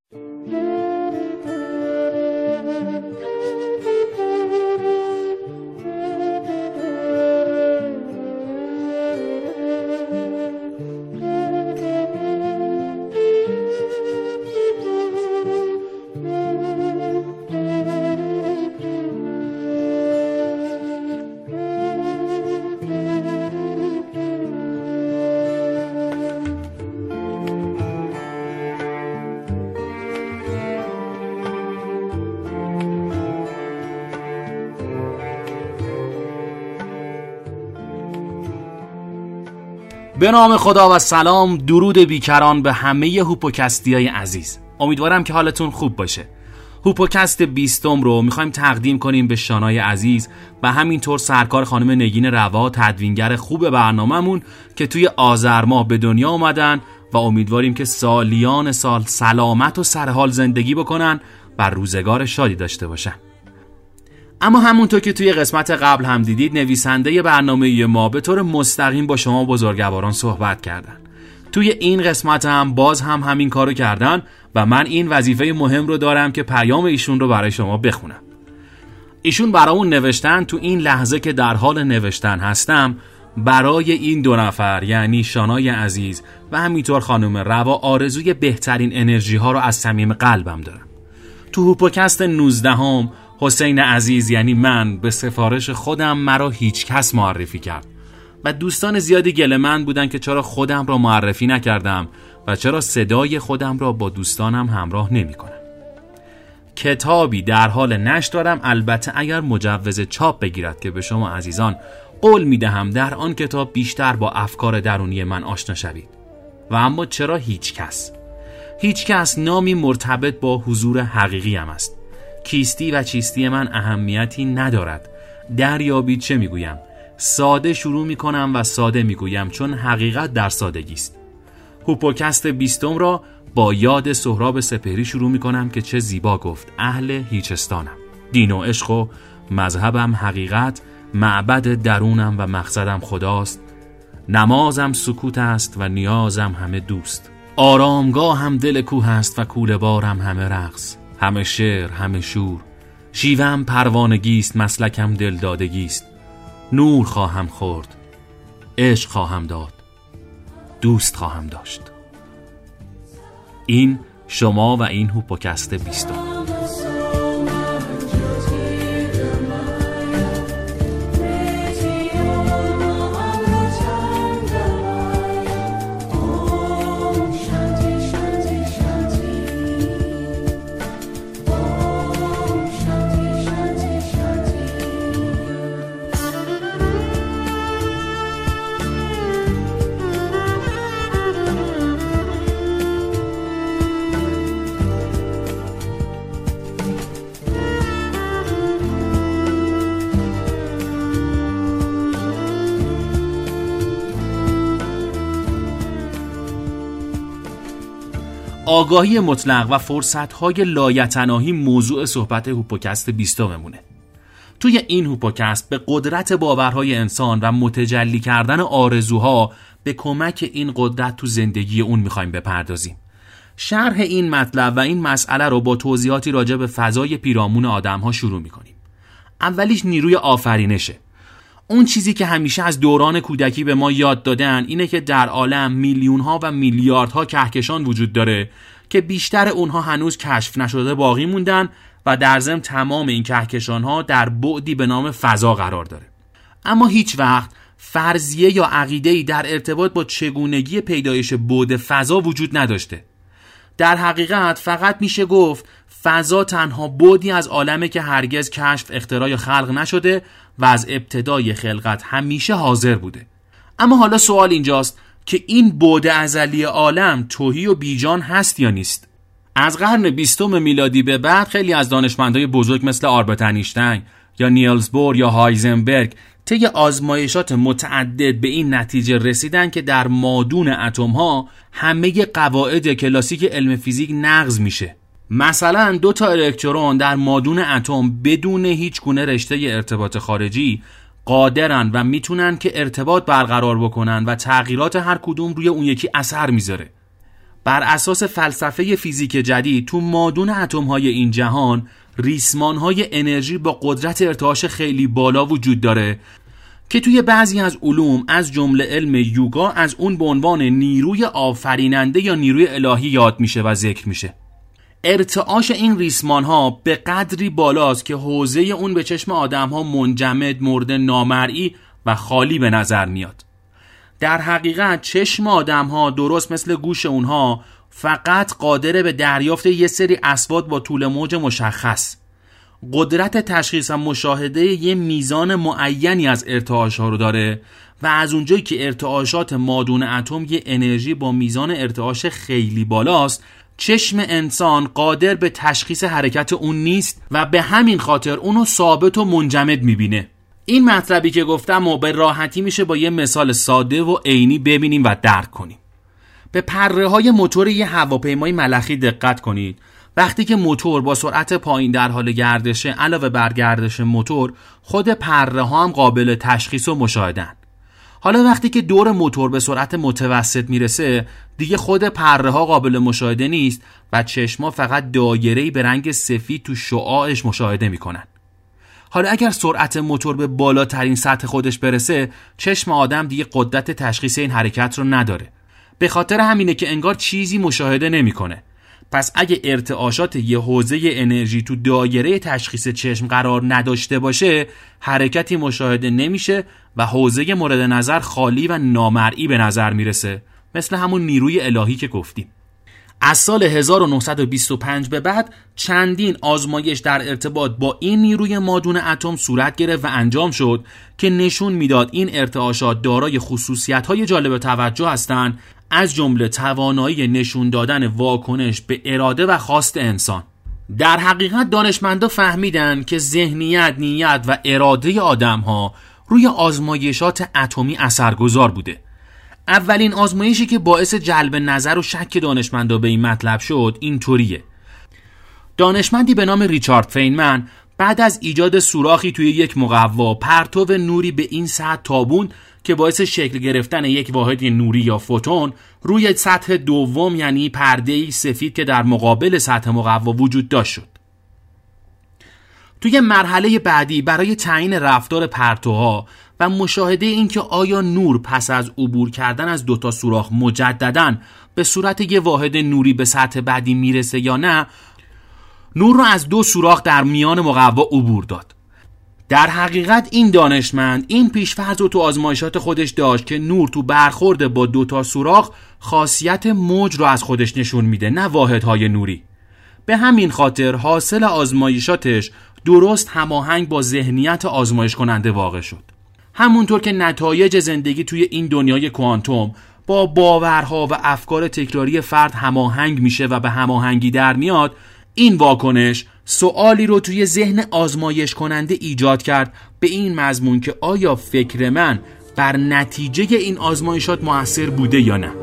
به نام خدا و سلام، درود بیکران به همه هوپوکستیای عزیز. امیدوارم که حالتون خوب باشه. هوپوکست 20 رو میخوایم تقدیم کنیم به شانای عزیز و همینطور سرکار خانم نگین روا، تدوینگر خوب برنامه‌مون که توی آذر ماه به دنیا اومدن و امیدواریم که سالیان سال سلامت و سرحال زندگی بکنن و روزگار شادی داشته باشن. اما همونطور که توی قسمت قبل هم دیدید، نویسنده برنامه ما به طور مستقیم با شما بزرگواران صحبت کردن. توی این قسمت هم باز هم همین کارو کردن و من این وظیفه مهم رو دارم که پیام ایشون رو برای شما بخونم. ایشون برامون نوشتن تو این لحظه که در حال نوشتن هستم برای این دو نفر، یعنی شانای عزیز و همینطور خانم روا، آرزوی بهترین انرژی ها رو از صمیم قلبم دارم. تو هوپوکست 19 حسین عزیز یعنی من به سفارش خودم مرا هیچ کس معرفی کرد و دوستان زیادی گله‌مند بودن که چرا خودم را معرفی نکردم و چرا صدای خودم را با دوستانم همراه نمی کنم. کتابی در حال نشر دارم، البته اگر مجوز چاپ بگیرد که به شما عزیزان قول می دهم در آن کتاب بیشتر با افکار درونی من آشنا شوید. و اما چرا هیچ کس؟ هیچ کس نامی مرتبط با حضور حقیقی هم است. کیستی و چیستی من اهمیتی ندارد. دریابید چه میگویم. ساده شروع میکنم و ساده میگویم، چون حقیقت در سادگی است. هوپوکست 20 را با یاد سهراب سپهری شروع میکنم که چه زیبا گفت: اهل هیچستانم، دین و عشق و مذهبم حقیقت، معبد درونم و مقصدم خداست، نمازم سکوت است و نیازم همه دوست، آرامگاه هم دل کوه است و کوله بارم همه رقص، همه شعر همه شور، شیوم پروانگیست، مسلکم دلدادگیست، نور خواهم خورد، عشق خواهم داد، دوست خواهم داشت. این شما و این هوپوکست 20. آگاهی مطلق و فرصت‌های لایتناهی موضوع صحبت هوپوکست 20 مونه. توی این هوپوکست به قدرت باورهای انسان و متجلی کردن آرزوها به کمک این قدرت تو زندگی اون میخوایم بپردازیم. شرح این مطلب و این مسئله رو با توضیحاتی راجع به فضای پیرامون آدم‌ها شروع میکنیم. اولیش نیروی آفرینشه. اون چیزی که همیشه از دوران کودکی به ما یاد دادن اینه که در عالم میلیون‌ها و میلیاردها کهکشان وجود داره که بیشتر اونها هنوز کشف نشده باقی موندن و در ضمن تمام این کهکشان‌ها در بعدی به نام فضا قرار داره. اما هیچ وقت فرضیه یا عقیده‌ای در ارتباط با چگونگی پیدایش بعد فضا وجود نداشته. در حقیقت فقط میشه گفت فضا تنها بعدی از عالمه که هرگز کشف، اختراع یا خلق نشده و از ابتدای خلقت همیشه حاضر بوده. اما حالا سوال اینجاست که این بعد ازلی عالم تهی و بیجان هست یا نیست؟ از قرن 20 میلادی به بعد خیلی از دانشمندای بزرگ مثل آلبرت اینشتین یا نیلز بور یا هایزنبرگ طی آزمایشات متعدد به این نتیجه رسیدن که در مادون اتم‌ها همه قواعد کلاسیک علم فیزیک نقض میشه. مثلا 2 الکترون در مادون اتم بدون هیچ گونه رشته ارتباط خارجی قادرن و میتونن که ارتباط برقرار بکنن و تغییرات هر کدوم روی اون یکی اثر میذاره. بر اساس فلسفه فیزیک جدید تو مادون اتم‌های این جهان ریسمان‌های انرژی با قدرت ارتعاش خیلی بالا وجود داره که توی بعضی از علوم از جمله علم یوگا از اون به عنوان نیروی آفریننده یا نیروی الهی یاد میشه و ذکر میشه. ارتعاش این ریسمان‌ها به قدری بالاست که حوزه اون به چشم آدم‌ها منجمد، مورد نامرئی و خالی به نظر میاد. در حقیقت چشم آدم‌ها درست مثل گوش اونها فقط قادره به دریافت یه سری اصوات با طول موج مشخص. قدرت تشخیص و مشاهده یه میزان معینی از ارتعاش‌ها رو داره و از اونجایی که ارتعاشات مادون اتم یه انرژی با میزان ارتعاش خیلی بالاست، چشم انسان قادر به تشخیص حرکت اون نیست و به همین خاطر اونو ثابت و منجمد میبینه. این مطلبی که گفتم و به راحتی میشه با یه مثال ساده و عینی ببینیم و درک کنیم. به پره‌های موتور یه هواپیمای ملخی دقت کنید. وقتی که موتور با سرعت پایین در حال گردشه، علاوه بر گردش موتور، خود پره‌ها هم قابل تشخیص و مشاهده‌اند. حالا وقتی که دور موتور به سرعت متوسط میرسه، دیگه خود پره‌ها قابل مشاهده نیست و چشما فقط دایره‌ای به رنگ سفید تو شعاعش مشاهده میکنن. حالا اگر سرعت موتور به بالاترین سطح خودش برسه، چشم آدم دیگه قدرت تشخیص این حرکت رو نداره. به خاطر همینه که انگار چیزی مشاهده نمیکنه. پس اگه ارتعاشات یه حوزه انرژی تو دایره تشخیص چشم قرار نداشته باشه، حرکتی مشاهده نمیشه و حوزه مورد نظر خالی و نامرئی به نظر میرسه، مثل همون نیروی الهی که گفتیم. از سال 1925 به بعد چندین آزمایش در ارتباط با این نیروی مادون اتم صورت گرفت و انجام شد که نشون میداد این ارتعاشات دارای خصوصیت‌های جالب توجه هستند، از جمله توانایی نشون دادن واکنش به اراده و خواست انسان. در حقیقت دانشمندا فهمیدن که ذهنیت، نیت و اراده آدم‌ها روی آزمایشات اتمی اثرگذار بوده. اولین آزمایشی که باعث جلب نظر و شک دانشمندا به این مطلب شد اینطوریه. دانشمندی به نام ریچارد فینمن بعد از ایجاد سوراخی توی یک مقوا پرتو نوری به این سطح تابوند که باعث شکل گرفتن یک واحد نوری یا فوتون روی سطح دوم، یعنی پرده‌ای سفید که در مقابل سطح مقوا وجود داشت شد. توی مرحله بعدی برای تعیین رفتار پرتوها و مشاهده این که آیا نور پس از عبور کردن از دوتا سوراخ مجدداً به صورت یک واحد نوری به سطح بعدی میرسه یا نه، نور رو از دو سوراخ در میان مقوا عبور داد. در حقیقت این دانشمند این پیش‌فرض رو تو آزمایشات خودش داشت که نور تو برخورد با دوتا سوراخ خاصیت موج رو از خودش نشون میده، نه واحدهای نوری. به همین خاطر حاصل آزمایشاتش درست هماهنگ با ذهنیت آزمایش کننده واقع شد. همونطور که نتایج زندگی توی این دنیای کوانتوم با باورها و افکار تکراری فرد هماهنگ میشه و به هماهنگی در میاد، این واکنش سوالی رو توی ذهن آزمایش کننده ایجاد کرد به این مضمون که آیا فکر من بر نتیجه این آزمایشات مؤثر بوده یا نه.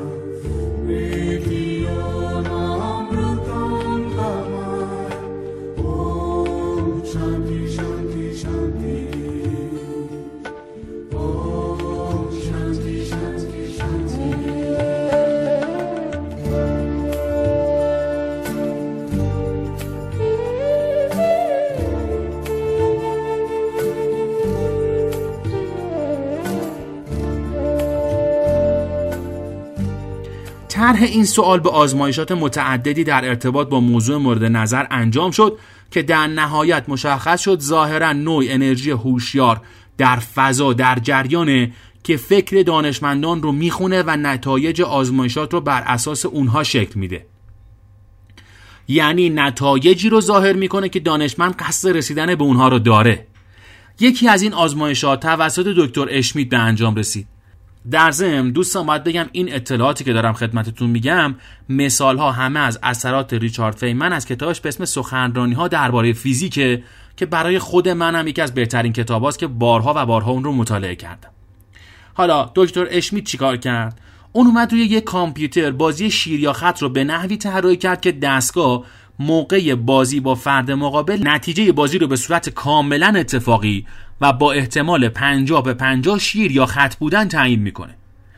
طرح این سوال به آزمایشات متعددی در ارتباط با موضوع مورد نظر انجام شد که در نهایت مشخص شد ظاهراً نوع انرژی هوشیار در فضا در جریانه که فکر دانشمندان رو میخونه و نتایج آزمایشات رو بر اساس اونها شکل میده. یعنی نتایجی رو ظاهر میکنه که دانشمند قصد رسیدن به اونها رو داره. یکی از این آزمایشات توسط دکتر اشمیت به انجام رسید. در ضمن دوستان باید بگم این اطلاعاتی که دارم خدمتتون میگم مثالها همه از اثرات ریچارد فینمن از کتابش به اسم سخنرانی‌ها درباره فیزیک که برای خود من هم یکی از بهترین کتاباست که بارها و بارها اون رو مطالعه کردم. حالا دکتر اشمیت چیکار کرد؟ اون اومد روی یک کامپیوتر بازی شیر یا خط رو به نحوی طراحی کرد که دستگاه موقع بازی با فرد مقابل نتیجه بازی رو به صورت کاملا اتفاقی و با احتمال 50-50 شیر یا خط بودن تعیین میکنه.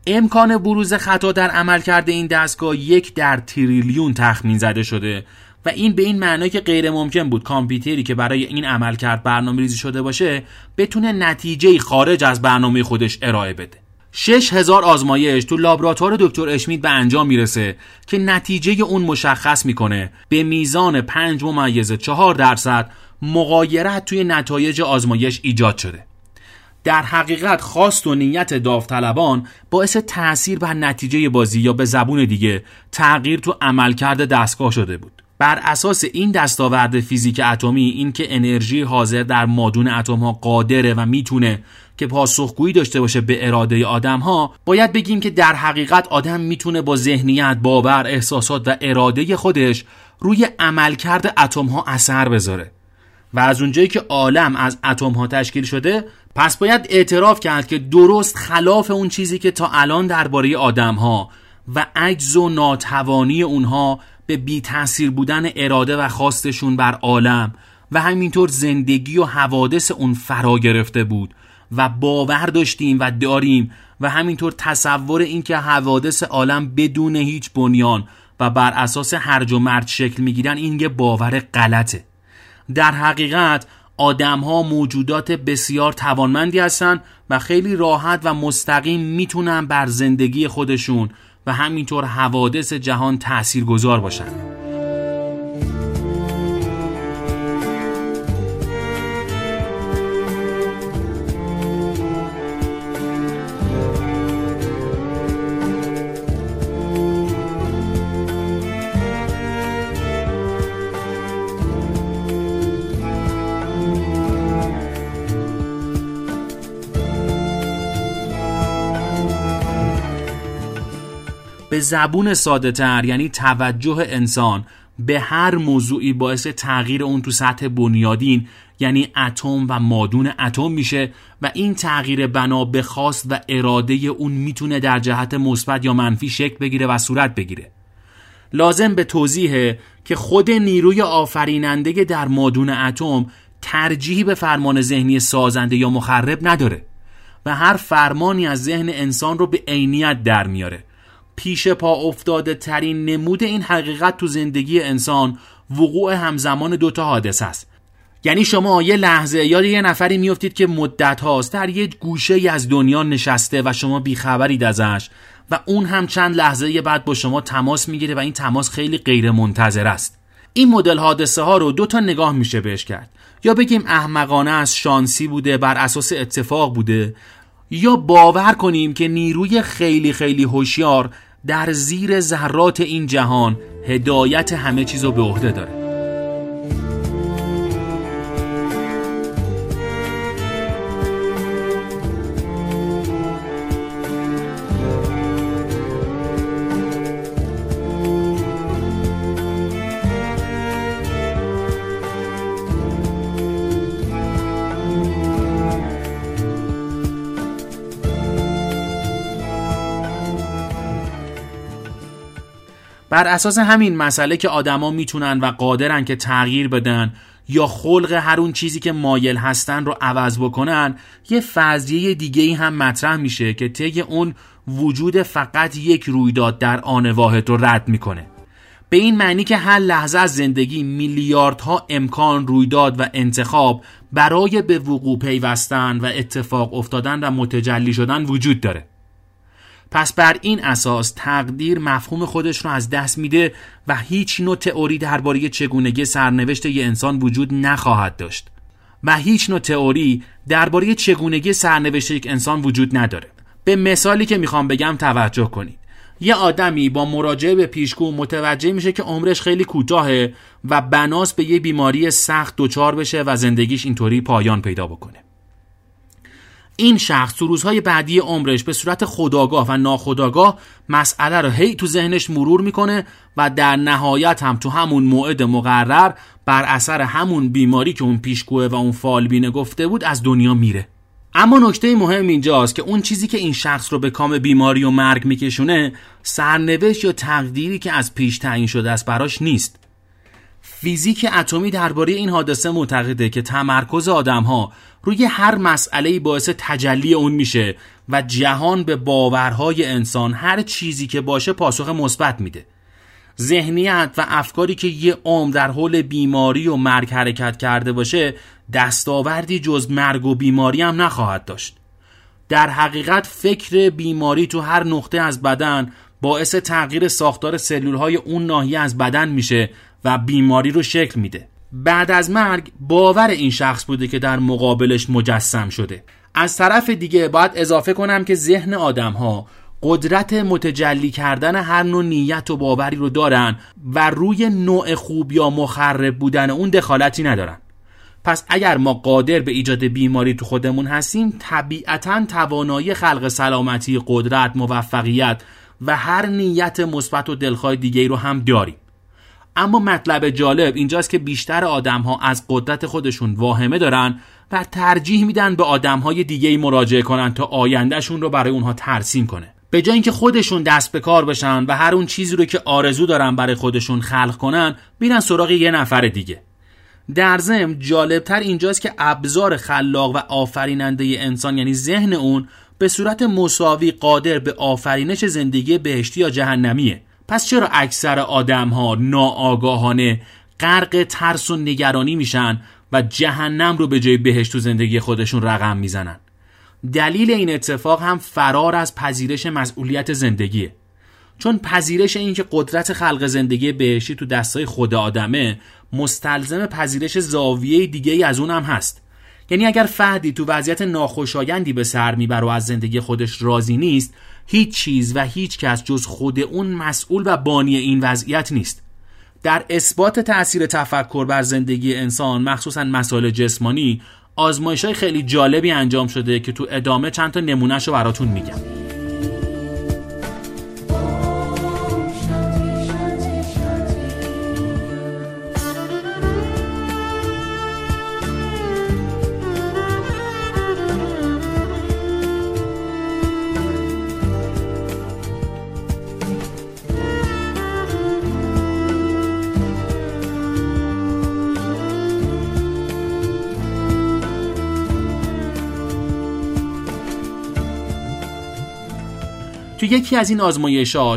امکان بروز خطا در عملکرد این دستگاه 1 در تریلیون تخمین زده شده و این به این معنی که غیر ممکن بود کامپیوتری که برای این عملکرد برنامه‌ریزی شده باشه بتونه نتیجه‌ای خارج از برنامه خودش ارائه بده. 6000 آزمایش تو لابراتوار دکتر اشمیت به انجام میرسه که نتیجه اون مشخص میکنه به میزان 5.4% مغایرت توی نتایج آزمایش ایجاد شده. در حقیقت خواست و نیت داوطلبان باعث تأثیر بر نتیجه بازی یا به زبون دیگه تغییر تو عملکرد دستگاه شده بود. بر اساس این دستاورد فیزیک اتمی، این که انرژی حاضر در مادون اتم‌ها قادره و میتونه که پاسخگویی داشته باشه به اراده آدم‌ها، باید بگیم که در حقیقت آدم میتونه با ذهنیت، باور، احساسات و اراده خودش روی عملکرد اتم‌ها اثر بذاره. و از اونجایی که عالم از اتم‌ها تشکیل شده، پس باید اعتراف کرد که درست خلاف اون چیزی که تا الان درباره آدم‌ها و عجز و ناتوانی اونها به بی تأثیر بودن اراده و خواستشون بر عالم و همینطور زندگی و حوادث اون فرا گرفته بود و باور داشتیم و داریم و همینطور تصور این که حوادث عالم بدون هیچ بنیان و بر اساس هرج و مرج شکل میگیرن، این یه باور غلطه. در حقیقت آدم‌ها موجودات بسیار توانمندی هستن و خیلی راحت و مستقیم میتونن بر زندگی خودشون و همینطور حوادث جهان تأثیرگذار باشن. به زبون ساده تر یعنی توجه انسان به هر موضوعی باعث تغییر اون تو سطح بنیادین یعنی اتم و مادون اتم میشه و این تغییر بنا به خواست و اراده اون میتونه در جهت مثبت یا منفی شکل بگیره و صورت بگیره. لازم به توضیحه که خود نیروی آفریننده در مادون اتم ترجیحی به فرمان ذهنی سازنده یا مخرب نداره و هر فرمانی از ذهن انسان رو به عینیت در میاره. پیش پا افتاده ترین نمود این حقیقت تو زندگی انسان وقوع همزمان دوتا حادثه است. یعنی شما یه لحظه یاد یه نفری میافتید که مدت هاست در یه گوشه از دنیا نشسته و شما بیخبرید ازش و اون هم چند لحظه بعد با شما تماس میگیره و این تماس خیلی غیر منتظر است. این مدل حادثه ها رو دوتا نگاه میشه بهش کرد. یا بگیم احمقانه است، شانسی بوده، بر اساس اتفاق بوده، یا باور کنیم که نیروی خیلی خیلی هوشیار در زیر ذرات این جهان هدایت همه چیزو به عهده داره. بر اساس همین مسئله که آدما میتونن و قادرن که تغییر بدن یا خلق هر اون چیزی که مایل هستن رو عوض بکنن، یه فرضیه دیگه‌ای هم مطرح میشه که طی اون وجود فقط یک رویداد در آن واحد رو رد میکنه. به این معنی که هر لحظه از زندگی میلیاردها امکان، رویداد و انتخاب برای به وقوع پیوستن و اتفاق افتادن و متجلی شدن وجود داره. پس بر این اساس تقدیر مفهوم خودش رو از دست میده و هیچ نوع تئوری درباره چگونگی سرنوشت یه انسان وجود نخواهد داشت و هیچ نوع تئوری درباره چگونگی سرنوشت یک انسان وجود نداره. به مثالی که میخوام بگم توجه کنید. یه آدمی با مراجعه به پیشگو متوجه میشه که عمرش خیلی کوتاهه و بناس به یه بیماری سخت دچار بشه و زندگیش اینطوری پایان پیدا بکنه. این شخص تو روزهای بعدی عمرش به صورت خودآگاه و ناخودآگاه مسئله رو هی تو ذهنش مرور میکنه و در نهایت هم تو همون موعد مقرر بر اثر همون بیماری که اون پیشگوه و اون فالبینه گفته بود از دنیا میره. اما نکته مهم اینجاست که اون چیزی که این شخص رو به کام بیماری و مرگ میکشونه سرنوشت یا تقدیری که از پیش تعیین شده است براش نیست. فیزیک اتمی درباره این حادثه معتقده که تمرکز آدم‌ها روی هر مسئله‌ای باعث تجلی اون میشه و جهان به باورهای انسان هر چیزی که باشه پاسخ مثبت میده. ذهنیت و افکاری که یه عمر در حول بیماری و مرگ حرکت کرده باشه دستاوردی جز مرگ و بیماری هم نخواهد داشت. در حقیقت فکر بیماری تو هر نقطه از بدن باعث تغییر ساختار سلولهای اون ناحیه از بدن میشه و بیماری رو شکل میده. بعد از مرگ باور این شخص بوده که در مقابلش مجسم شده. از طرف دیگه باید اضافه کنم که ذهن آدم‌ها قدرت متجلی کردن هر نوع نیت و باوری رو دارن و روی نوع خوب یا مخرب بودن اون دخالتی ندارن. پس اگر ما قادر به ایجاد بیماری تو خودمون هستیم، طبیعتاً توانایی خلق سلامتی، قدرت، موفقیت و هر نیت مثبت و دلخواه دیگه‌ای رو هم داریم. اما مطلب جالب اینجاست که بیشتر آدم‌ها از قدرت خودشون واهمه دارن و ترجیح میدن به آدم‌های دیگه‌ای مراجعه کنن تا آیندهشون رو برای اونها ترسیم کنه. به جای اینکه خودشون دست به کار بشن و هر اون چیزی رو که آرزو دارن برای خودشون خلق کنن، میرن سراغ یه نفر دیگه. در ضمن جالبتر اینجاست که ابزار خلاق و آفریننده انسان، یعنی ذهن اون، به صورت مساوی قادر به آفرینش زندگی بهشتی یا جهنمیه. پس چرا اکثر آدم‌ها ناآگاهانه غرق ترس و نگرانی میشن و جهنم رو به جای بهشت تو زندگی خودشون رقم میزنن؟ دلیل این اتفاق هم فرار از پذیرش مسئولیت زندگیه. چون پذیرش این که قدرت خلق زندگی بهشتی تو دستای خود آدمه مستلزم پذیرش زاویه دیگه‌ای از اونم هست. یعنی اگر فردی تو وضعیت ناخوشایندی به سر میبره و از زندگی خودش راضی نیست، هیچ چیز و هیچ کس جز خود اون مسئول و بانی این وضعیت نیست. در اثبات تأثیر تفکر بر زندگی انسان، مخصوصاً مسائل جسمانی، آزمایش‌های خیلی جالبی انجام شده که تو ادامه چند تا نمونه‌شو براتون میگم. تو یکی از این آزمایش‌ها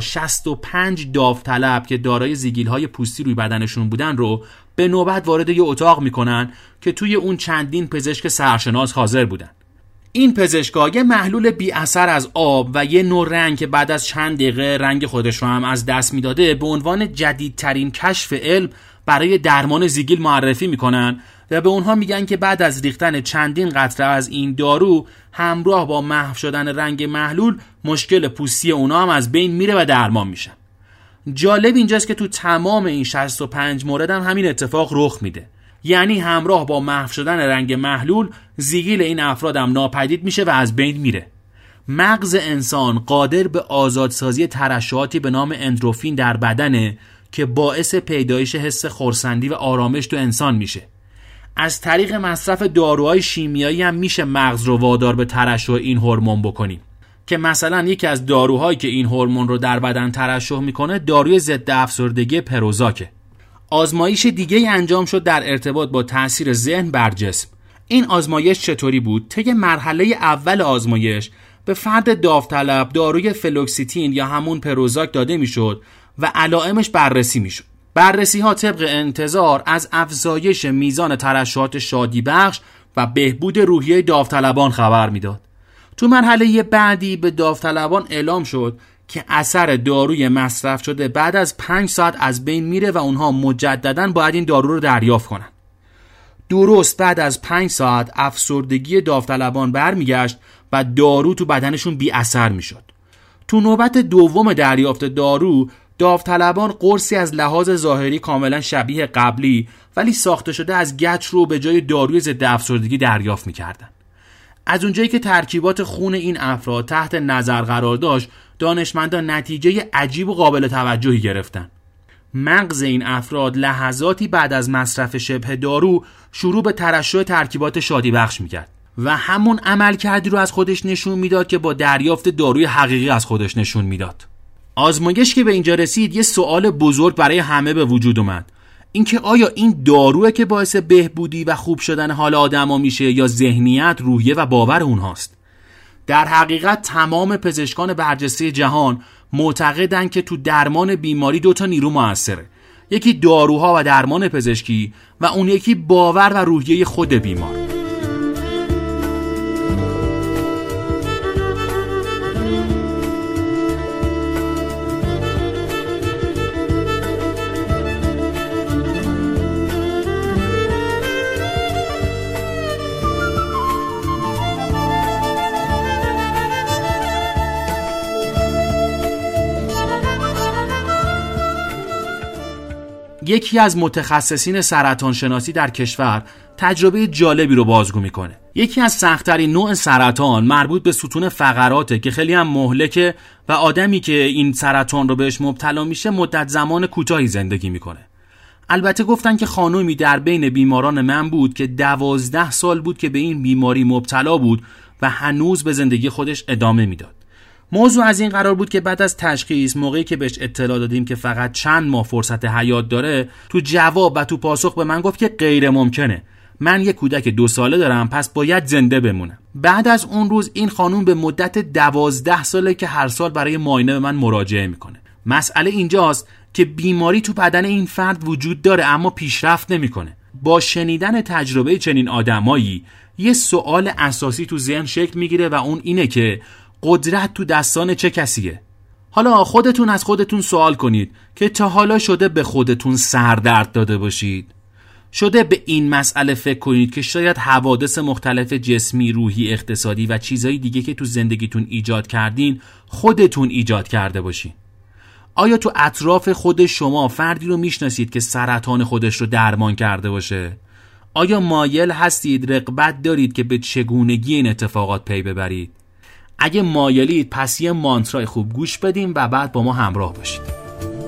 65 داوطلب که دارای زیگیل‌های پوستی روی بدنشون بودن رو به نوبت وارد یه اتاق میکنن که توی اون چندین پزشک سرشناس حاضر بودن. این پزشکا یه محلول بی اثر از آب و یه نوع رنگ که بعد از چند دقیقه رنگ خودش رو هم از دست میداده به عنوان جدیدترین کشف علم برای درمان زیگیل معرفی میکنن و به اونها میگن که بعد از ریختن چندین قطره از این دارو همراه با محو شدن رنگ محلول مشکل پوستی اونها هم از بین میره و درمان میشن. جالب اینجاست که تو تمام این 65 مورد هم همین اتفاق رخ میده. یعنی همراه با محو شدن رنگ محلول زیگیل این افراد هم ناپدید میشه و از بین میره. مغز انسان قادر به آزادسازی ترشحاتی به نام اندروفین در بدنه که باعث پیدایش حس خرسندی و آرامش تو انسان میشه. از طریق مصرف داروهای شیمیایی هم میشه مغز رو وادار به ترشح این هورمون بکنیم که مثلا یکی از داروهایی که این هورمون رو در بدن ترشح میکنه داروی ضد افسردگی پروزاکه. آزمایش دیگه انجام شد در ارتباط با تاثیر ذهن بر جسم. این آزمایش چطوری بود؟ طی مرحله اول آزمایش به فرد داوطلب داروی فلوکسیتین یا همون پروزاک داده میشد و علائمش بررسی میشد. بررسی ها طبق انتظار از افزایش میزان ترشحات شادی بخش و بهبود روحیه داوطلبان خبر میداد. تو مرحله بعدی به داوطلبان اعلام شد که اثر داروی مصرف شده بعد از 5 ساعت از بین میره و اونها مجدداً باید این دارو رو دریافت کنن. درست بعد از 5 ساعت افسردگی داوطلبان برمیگشت و دارو تو بدنشون بی اثر میشد. تو نوبت دوم دریافت دارو، داوطلبان قرصی از لحاظ ظاهری کاملا شبیه قبلی ولی ساخته شده از گچ رو به جای داروی ضد افسردگی دریافت می‌کردن. از اونجایی که ترکیبات خون این افراد تحت نظر قرار داشت، دانشمندان نتیجه عجیب و قابل توجهی گرفتن. مغز این افراد لحظاتی بعد از مصرف شبه دارو شروع به ترشح ترکیبات شادی بخش می‌کرد و همون عملکردی رو از خودش نشون میداد که با دریافت داروی حقیقی از خودش نشون میداد. آزمایش که به اینجا رسید یه سوال بزرگ برای همه به وجود اومد. اینکه آیا این داروئه که باعث بهبودی و خوب شدن حال آدما میشه یا ذهنیت، روحیه و باور اونهاست؟ در حقیقت تمام پزشکان برجسته جهان معتقدن که تو درمان بیماری 2 نیرو موثره. یکی داروها و درمان پزشکی و اون یکی باور و روحیه خود بیمار. یکی از متخصصین سرطان شناسی در کشور تجربه جالبی رو بازگو میکنه. یکی از سخت‌ترین نوع سرطان مربوط به ستون فقراته که خیلی هم مهلکه و آدمی که این سرطان رو بهش مبتلا میشه مدت زمان کوتاهی زندگی میکنه. البته گفتن که خانومی در بین بیماران من بود که 12 سال بود که به این بیماری مبتلا بود و هنوز به زندگی خودش ادامه میداد. موضوع از این قرار بود که بعد از تشخیص، موقعی که بهش اطلاع دادیم که فقط چند ماه فرصت حیات داره، تو جواب و تو پاسخ به من گفت که غیر ممکنه. من یک کودک 2 ساله دارم، پس باید زنده بمونم. بعد از اون روز این خانوم به مدت 12 ساله که هر سال برای معاینه به من مراجعه میکنه. مسئله اینجاست که بیماری تو بدن این فرد وجود داره اما پیشرفت نمیکنه. با شنیدن تجربه چنین آدمایی یه سوال اساسی تو ذهن شکل میگیره و اون اینه که قدرت تو دستان چه کسیه؟ حالا خودتون از خودتون سوال کنید که تا حالا شده به خودتون سردرد داده باشید؟ شده به این مسئله فکر کنید که شاید حوادث مختلف جسمی، روحی، اقتصادی و چیزهای دیگه که تو زندگیتون ایجاد کردین خودتون ایجاد کرده باشین؟ آیا تو اطراف خود شما فردی رو میشناسید که سرطان خودش رو درمان کرده باشه؟ آیا مایل هستید، رغبت دارید که به چگونگی این اتفاقات پی ببرید؟ اگه مایلید پس یه مانترای خوب گوش بدیم و بعد با ما همراه باشید.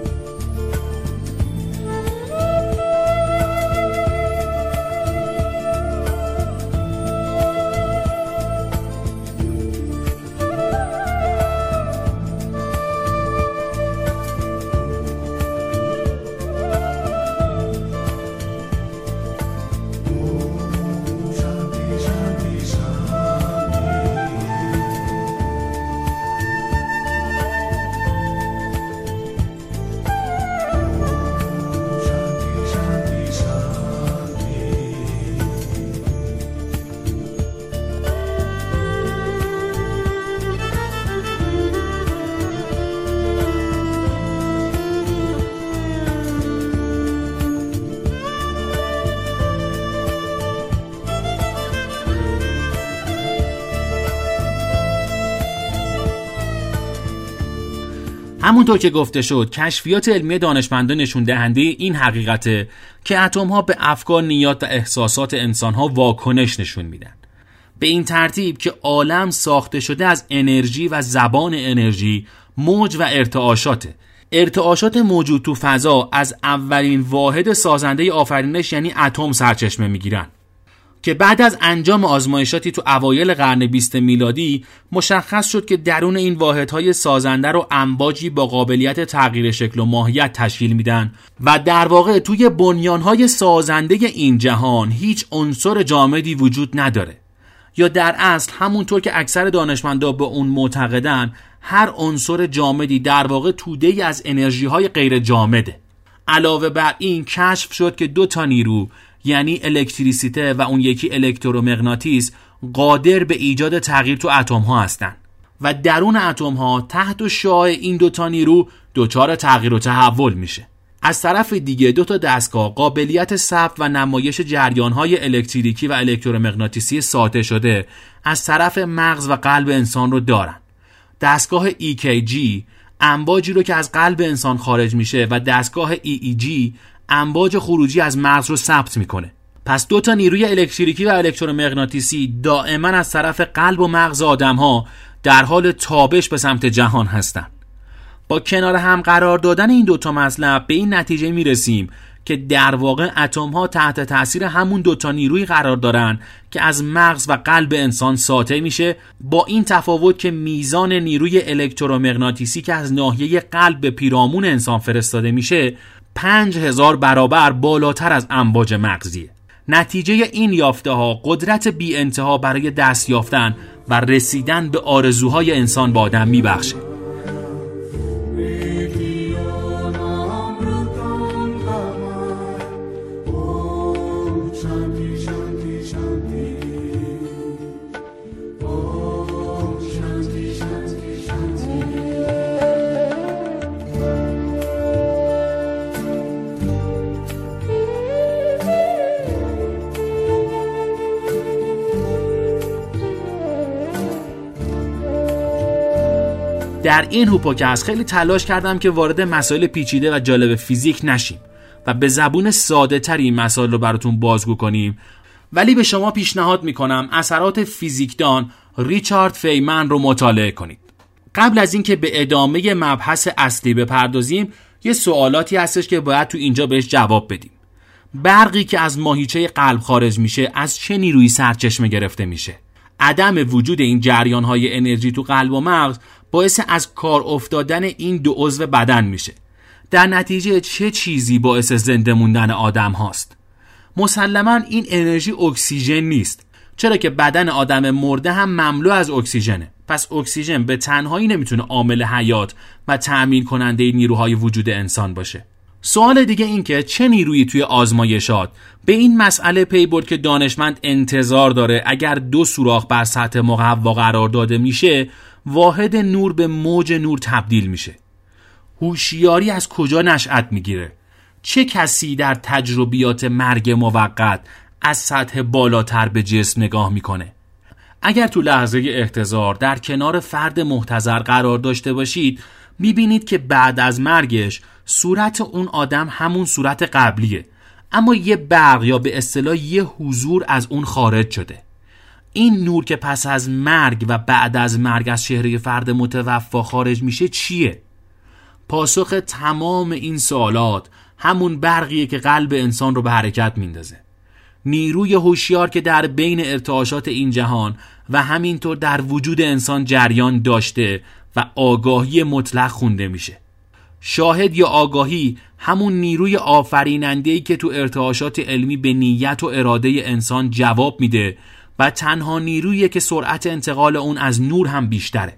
همونطور که گفته شد، کشفیات علمی دانشمندان نشون دهنده این حقیقته که اتم‌ها به افکار، نیات و احساسات انسان‌ها واکنش نشون میدن. به این ترتیب که عالم ساخته شده از انرژی و زبان انرژی، موج و ارتعاشاته. ارتعاشات موجود تو فضا از اولین واحد سازنده آفرینش یعنی اتم سرچشمه میگیرن که بعد از انجام آزمایشاتی تو اوایل قرن 20 میلادی مشخص شد که درون این واحدهای سازنده رو امواجی با قابلیت تغییر شکل و ماهیت تشکیل میدن و در واقع توی بنیانهای سازنده این جهان هیچ عنصر جامدی وجود نداره، یا در اصل همونطور که اکثر دانشمندا به اون معتقدن، هر عنصر جامدی در واقع توده‌ای از انرژی‌های غیر جامده. علاوه بر این کشف شد که 2 نیرو، یعنی الکتریسیته و اون یکی الکترومغناطیس، قادر به ایجاد تغییر تو اتم ها هستن و درون اتم ها تحت شعاع این 2 نیرو دچار تغییر و تحول میشه. از طرف دیگه 2 دستگاه قابلیت ثبت و نمایش جریان های الکتریکی و الکترومغناطیسی ساطع شده از طرف مغز و قلب انسان رو دارن. دستگاه EKG امواجی رو که از قلب انسان خارج میشه و دستگاه EEG امواج خروجی از مغز رو ثبت میکنه. پس 2 نیروی الکتریکی و الکترومغناطیسی دائما از طرف قلب و مغز آدم‌ها در حال تابش به سمت جهان هستن. با کنار هم قرار دادن این 2 مطلب به این نتیجه میرسیم که در واقع اتم‌ها تحت تاثیر همون 2 نیروی قرار دارن که از مغز و قلب انسان ساطع میشه، با این تفاوت که میزان نیروی الکترومغناطیسی که از ناحیه قلب به پیرامون انسان فرستاده میشه 5000 برابر بالاتر از امواج مغزیه. نتیجه این یافته ها قدرت بی انتها برای دست یافتن و رسیدن به آرزوهای انسان به آدم میبخشه. در این هوپوکست خیلی تلاش کردم که وارد مسائل پیچیده و جالب فیزیک نشیم و به زبون ساده تری این مسائل رو براتون بازگو کنیم، ولی به شما پیشنهاد میکنم اثرات فیزیکدان ریچارد فیمن رو مطالعه کنید. قبل از اینکه به ادامه مبحث اصلی بپردازیم، یه سوالاتی هستش که باید تو اینجا بهش جواب بدیم. برقی که از ماهیچه قلب خارج میشه از چه نیرویی سرچشمه گرفته میشه؟ عدم وجود این جریان‌های انرژی تو قلب و مغز باعث از کار افتادن این دو عضو بدن میشه. در نتیجه چه چیزی باعث زنده موندن آدم هاست؟ مسلماً این انرژی اکسیژن نیست، چرا که بدن آدم مرده هم مملو از اکسیژنه. پس اکسیژن به تنهایی نمیتونه عامل حیات و تأمین کننده نیروهای وجود انسان باشه. سوال دیگه این که چه نیرویی توی آزمایشات به این مسئله پی برد که دانشمند انتظار داره اگر 2 سوراخ بر سطح مقوا قرار داده میشه واحد نور به موج نور تبدیل میشه. هوشیاری از کجا نشأت میگیره؟ چه کسی در تجربیات مرگ موقت از سطح بالاتر به جسم نگاه میکنه؟ اگر تو لحظه احتضار در کنار فرد محتضر قرار داشته باشید میبینید که بعد از مرگش صورت اون آدم همون صورت قبلیه، اما یه برق یا به اصطلاح یه حضور از اون خارج شده. این نور که پس از مرگ و بعد از مرگ از چهره فرد متوفی خارج میشه چیه؟ پاسخ تمام این سوالات همون برقیه که قلب انسان رو به حرکت میندازه. نیروی هوشیار که در بین ارتعاشات این جهان و همینطور در وجود انسان جریان داشته و آگاهی مطلق خونده میشه. شاهد یا آگاهی همون نیروی آفریننده‌ای که تو ارتعاشات علمی به نیت و اراده انسان جواب میده و تنها نیرویی که سرعت انتقال اون از نور هم بیشتره.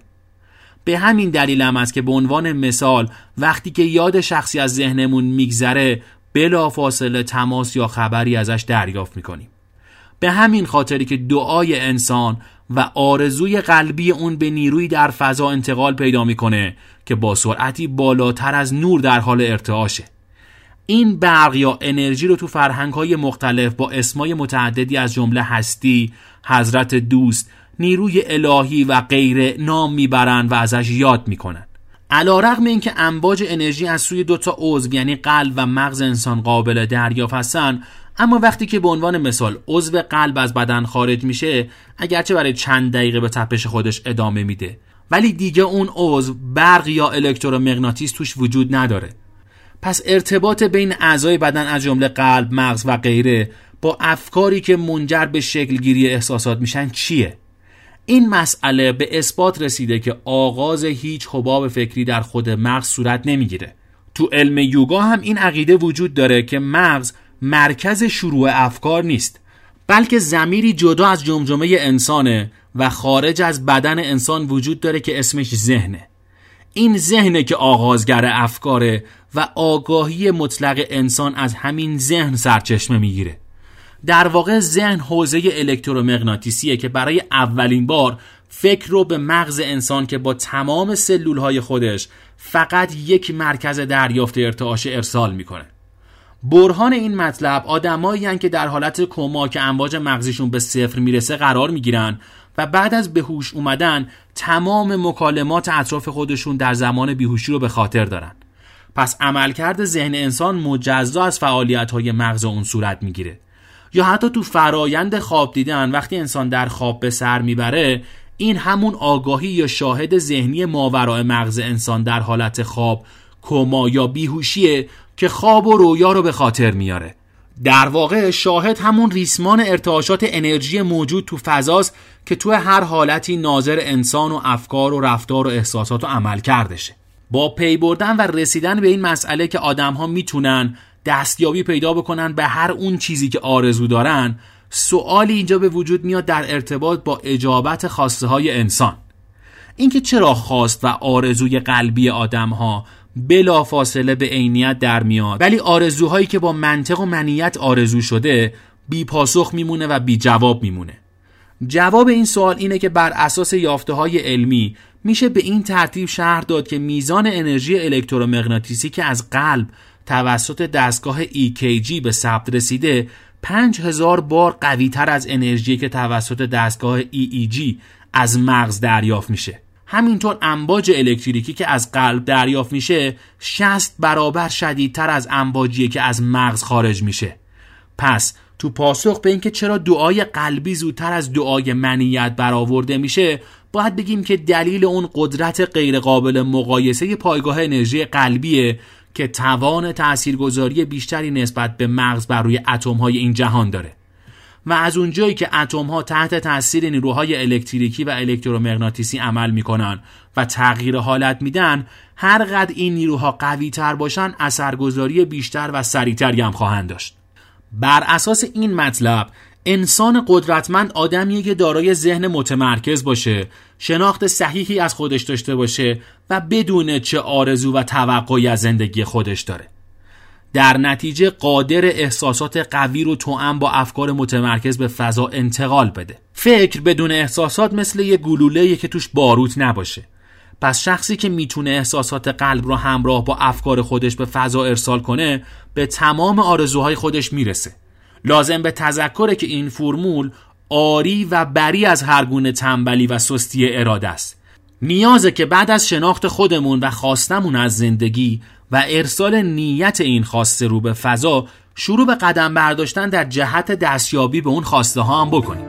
به همین دلیل هم است که به عنوان مثال وقتی که یاد شخصی از ذهنمون میگذره بلافاصله تماس یا خبری ازش دریافت میکنیم. به همین خاطری که دعای انسان و آرزوی قلبی اون به نیروی در فضا انتقال پیدا میکنه که با سرعتی بالاتر از نور در حال ارتعاشه. این برق یا انرژی رو تو فرهنگ‌های مختلف با اسمای متعددی از جمله هستی، حضرت دوست، نیروی الهی و غیره نام میبرن و ازش یاد میکنن. علی‌رغم اینکه امواج انرژی از سوی 2 عضو یعنی قلب و مغز انسان قابل دریافت هستن، اما وقتی که به عنوان مثال عضو قلب از بدن خارج میشه اگرچه برای چند دقیقه به تپش خودش ادامه میده، ولی دیگه اون عضو برق یا الکترومغناطیس توش وجود نداره. پس ارتباط بین اعضای بدن از جمله قلب، مغز و غیره با افکاری که منجر به شکلگیری احساسات میشن چیه؟ این مسئله به اثبات رسیده که آغاز هیچ حباب فکری در خود مغز صورت نمیگیره. تو علم یوگا هم این عقیده وجود داره که مغز مرکز شروع افکار نیست، بلکه ضمیری جدا از جمجمه انسانه و خارج از بدن انسان وجود داره که اسمش ذهنه. این ذهنه که آغازگر افکاره و آگاهی مطلق انسان از همین ذهن سرچشمه میگیره. در واقع ذهن حوزه الکترومغناطیسیه که برای اولین بار فکر رو به مغز انسان که با تمام سلولهای خودش فقط یک مرکز دریافت ارتعاش ارسال میکنه. برهان این مطلب آدمایی هستند که در حالت کما که امواج مغزیشون به 0 میرسه قرار میگیرن و بعد از به هوش اومدن تمام مکالمات اطراف خودشون در زمان بیهوشی رو به خاطر دارن. پس عملکرد ذهن انسان مجزا از فعالیت‌های مغز اون صورت میگیره. یا حتی تو فرایند خواب دیدن وقتی انسان در خواب به سر میبره، این همون آگاهی یا شاهد ذهنی ماورای مغز انسان در حالت خواب، کما یا بیهوشیه که خواب و رویا رو به خاطر میاره. در واقع شاهد همون ریسمان ارتعاشات انرژی موجود تو فضاست که تو هر حالتی ناظر انسان و افکار و رفتار و احساسات و عمل کردشه. با پی بردن و رسیدن به این مسئله که آدم‌ها میتونن دستیابی پیدا بکنن به هر اون چیزی که آرزو دارن، سوالی اینجا به وجود میاد در ارتباط با اجابت خواسته های انسان. اینکه چرا خواست و آرزوی قلبی آدم‌ها بلافاصله به عینیت در میاد، ولی آرزوهایی که با منطق و منیت آرزو شده بی پاسخ میمونه و بی جواب میمونه. جواب این سوال اینه که بر اساس یافته‌های علمی میشه به این ترتیب شرح داد که میزان انرژی الکترومغناطیسی که از قلب توسط دستگاه EKG به ثبت رسیده 5000 بار قوی تر از انرژی که توسط دستگاه EEG از مغز دریافت میشه. همینطور امواج الکتریکی که از قلب دریافت میشه 60 برابر شدیدتر از امواجی که از مغز خارج میشه. پس تو پاسخ به اینکه چرا دعای قلبی زودتر از دعای منیت برآورده میشه، باید بگیم که دلیل اون قدرت غیرقابل مقایسه پایگاه انرژی قلبیه که توان تاثیرگذاری بیشتری نسبت به مغز بر روی اتم‌های این جهان داره. و از اونجایی که اتم‌ها تحت تاثیر نیروهای الکتریکی و الکترومغناطیسی عمل میکنن و تغییر حالت میدن، هر قدر این نیروها قوی تر باشن اثرگذاری بیشتر و سریعتری هم خواهند داشت. بر اساس این مطلب انسان قدرتمند آدمیه که دارای ذهن متمرکز باشه، شناخت صحیحی از خودش داشته باشه و بدونه چه آرزو و توقعی از زندگی خودش داره. در نتیجه قادر احساسات قوی رو توأم با افکار متمرکز به فضا انتقال بده. فکر بدون احساسات مثل یه گلوله‌ایه که توش باروت نباشه. پس شخصی که میتونه احساسات قلب رو همراه با افکار خودش به فضا ارسال کنه به تمام آرزوهای خودش میرسه. لازم به تذکره که این فرمول آری و بری از هر گونه تنبلی و سستی اراده است. نیازه که بعد از شناخت خودمون و خواستمون از زندگی و ارسال نیت این خواسته رو به فضا شروع به قدم برداشتن در جهت دستیابی به اون خواسته ها هم بکنیم.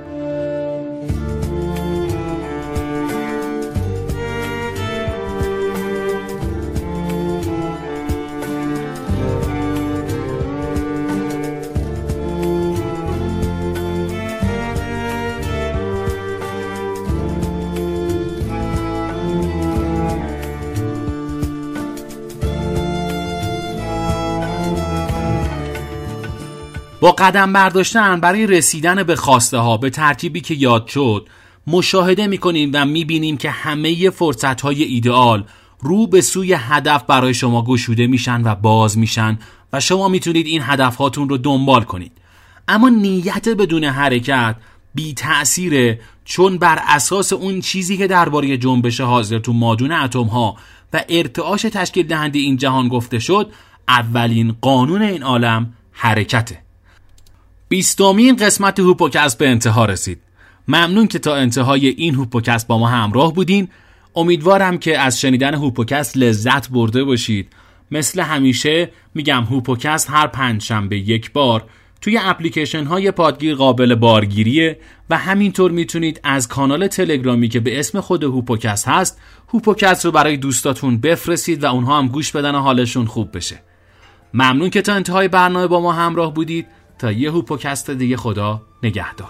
با قدم برداشتن برای رسیدن به خواسته ها به ترتیبی که یاد شد مشاهده میکنیم و میبینیم که همه فرصت های ایدئال رو به سوی هدف برای شما گشوده میشن و باز میشن و شما میتونید این هدف هاتون رو دنبال کنید. اما نیت بدون حرکت بی تأثیره، چون بر اساس اون چیزی که درباره جنبش حاضر تو مادون اتم ها و ارتعاش تشکیل دهنده این جهان گفته شد، اولین قانون این عالم حرکته. 20مین قسمت هوپوکست به انتها رسید. ممنون که تا انتهای این هوپوکست با ما همراه بودین. امیدوارم که از شنیدن هوپوکست لذت برده باشید. مثل همیشه میگم هوپوکست هر پنجشنبه یک بار توی اپلیکیشن های پادگیر قابل بارگیریه و همینطور میتونید از کانال تلگرامی که به اسم خود هوپوکست هست هوپوکست رو برای دوستاتون بفرستید و اونها هم گوش بدن و حالشون خوب بشه. ممنون که تا انتهای برنامه با ما همراه بودید. تا یه هوپوکست دیگه، خدا نگهدار.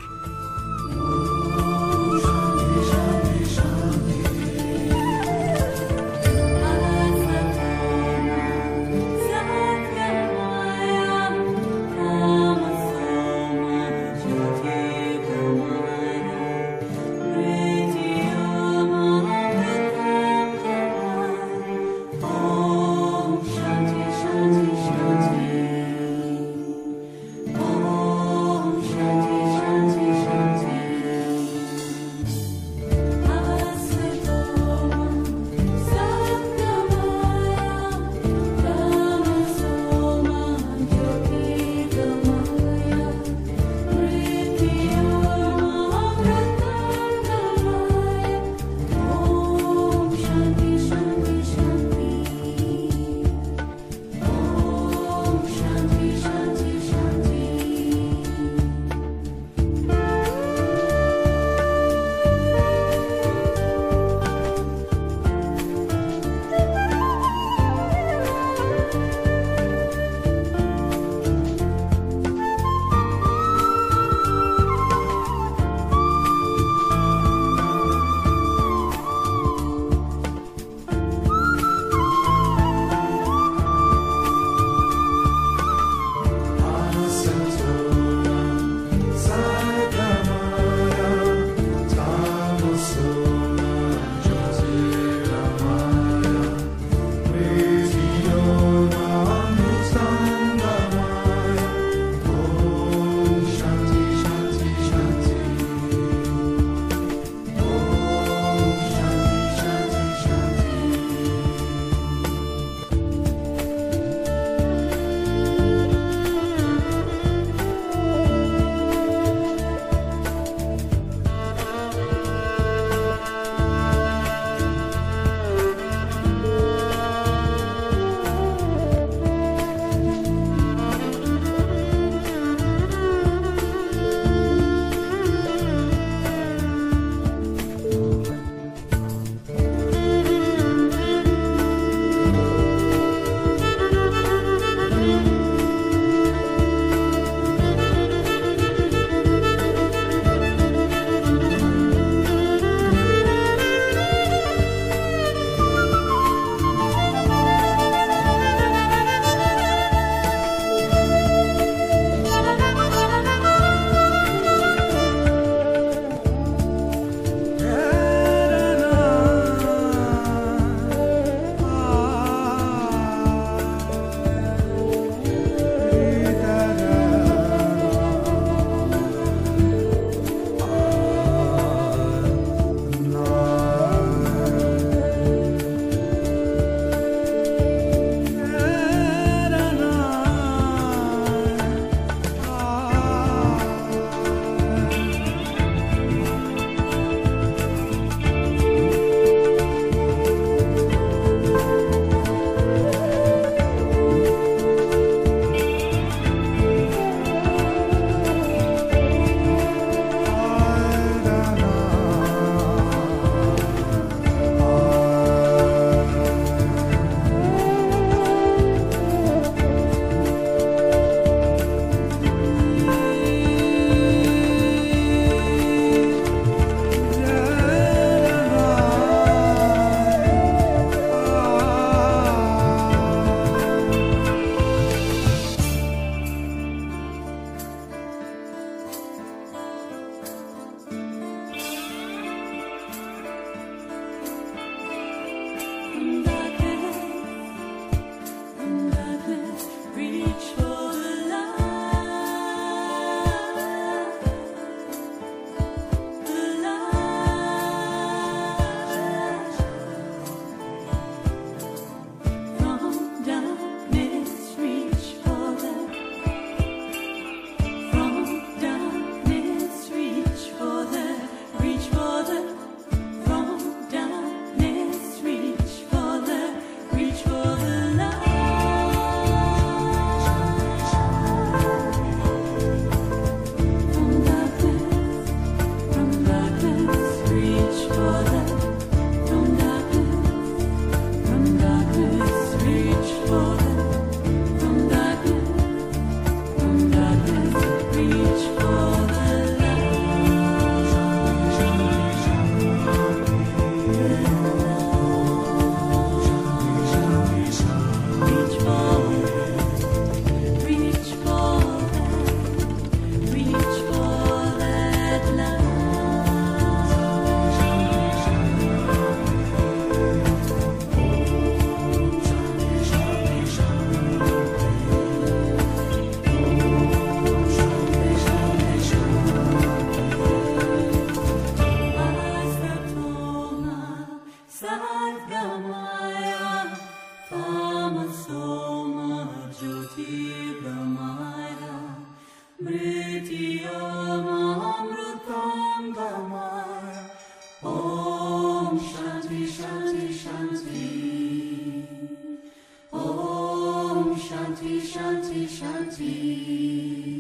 Shanti, Shanti, Shanti.